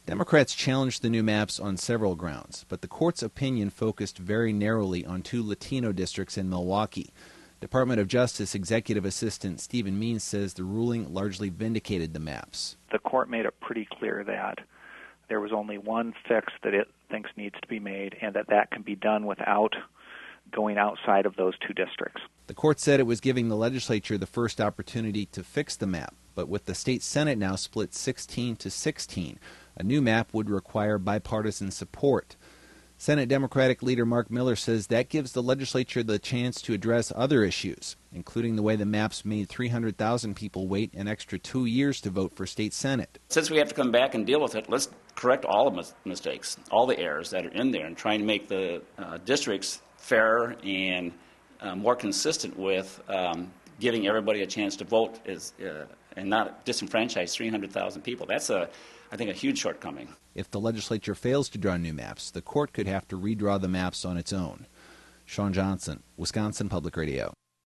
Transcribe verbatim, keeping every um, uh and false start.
Democrats challenged the new maps on several grounds, but the court's opinion focused very narrowly on two Latino districts in Milwaukee. Department of Justice Executive Assistant Stephen Means says the ruling largely vindicated the maps. The court made it pretty clear that there was only one fix that it thinks needs to be made, and that that can be done without going outside of those two districts. The court said it was giving the legislature the first opportunity to fix the map, but with the state Senate now split sixteen to sixteen, a new map would require bipartisan support. Senate Democratic leader Mark Miller says that gives the legislature the chance to address other issues, including the way the maps made three hundred thousand people wait an extra two years to vote for state Senate. Since we have to come back and deal with it, let's correct all the mistakes, all the errors that are in there, and try and make the uh, districts fairer and uh, more consistent with um, giving everybody a chance to vote is, uh, and not disenfranchise three hundred thousand people. That's, a, I think, a huge shortcoming. If the legislature fails to draw new maps, the court could have to redraw the maps on its own. Sean Johnson, Wisconsin Public Radio.